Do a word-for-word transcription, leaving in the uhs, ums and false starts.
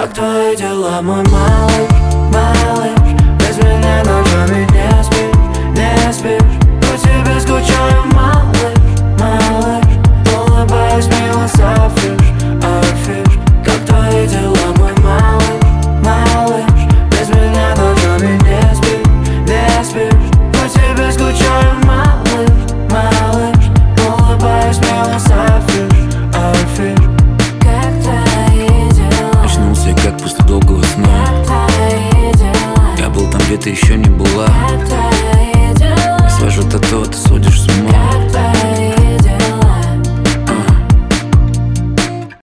Как твои дела, мой малыш, малыш? Без меня ночами не спишь, не спишь. По тебе скучаю, малыш, малыш. Улыбаюсь, мило софишь, афиш. Как твои дела, мой малыш, малыш? Без меня ночами не спишь, не спишь. По тебе скучаю, малыш, малыш. Улыбаюсь, мило софишь, афиш. Как твои дела? Очнулся как после долгого сна. Как твои дела? Я был там, где ты еще не была. Как твои дела? Свожу тату, ты сводишь с ума. Как твои